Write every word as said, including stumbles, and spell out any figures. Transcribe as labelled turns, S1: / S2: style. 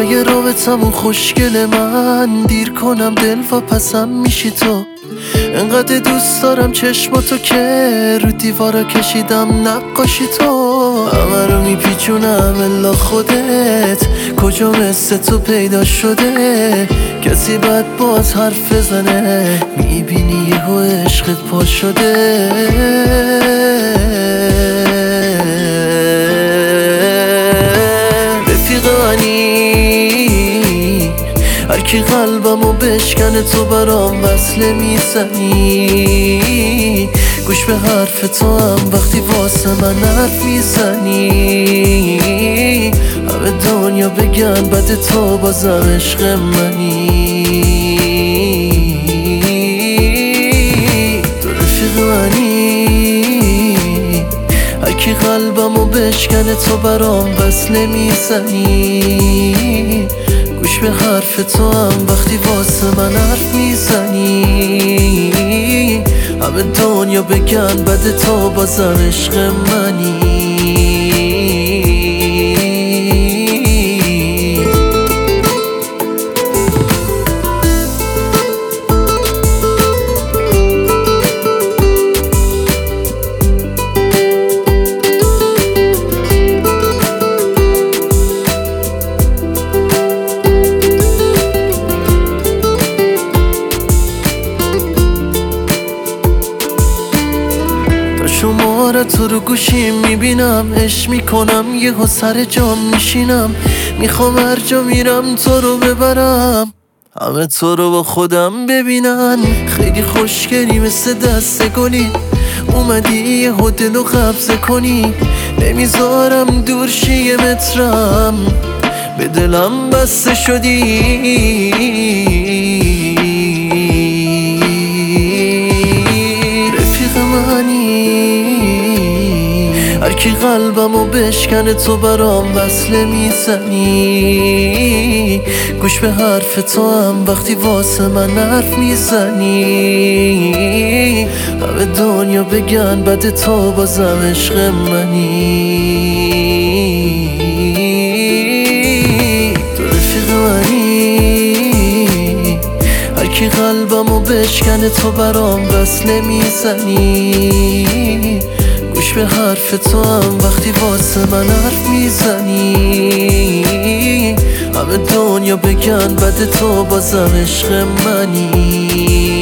S1: های رابطمون خوشگل من، دیر کنم دل و پسم میشی تو. انقدر دوست دارم چشماتو که رو دیوارا کشیدم نقاشی تو. همه رو میپیچونم الا خودت، کجا مثل تو پیدا شده؟ کسی بد باز حرف بزنه، میبینی یهو عشقت پا شده. هرکی قلبمو بشکنه تو برام وصله میزنی، گوش به حرف تو هم وقتی واسه من حرف میزنی. همه دنیا بگن بد تو بازم عشق منی، تو رفیق منی. هرکی قلبمو بشکنه تو برام وصله میزنی، گوش به حرف تو هم وقتی واسه من حرف میزنی. همه دنیا بگن بد تو بازم عشق منی. شماره تو رو گوشیم میبینم، عشق میکنم یهو سر جام میشینم. میخوام هر جا میرم تو رو ببرم، همه تو رو با خودم ببینن. خیلی خوشگلی مثل دست گلی، اومدی یهو دلو قبضه کنی. نمیذارم دور شی یه مترم، به دلم بسته شدی. هرکی قلبمو بشکنه تو برام وصله میزنی، گوش به حرف تو هم وقتی واسه من حرف میزنی. همه دنیا بگن بد تو بازم عشق منی، تو رفیق منی. هرکی قلبمو بشکنه تو برام وصله میزنی، گوش به حرف تو هم وقتی واسه من حرف میزنی. همه دنیا بگن بد تو بازم عشق منی.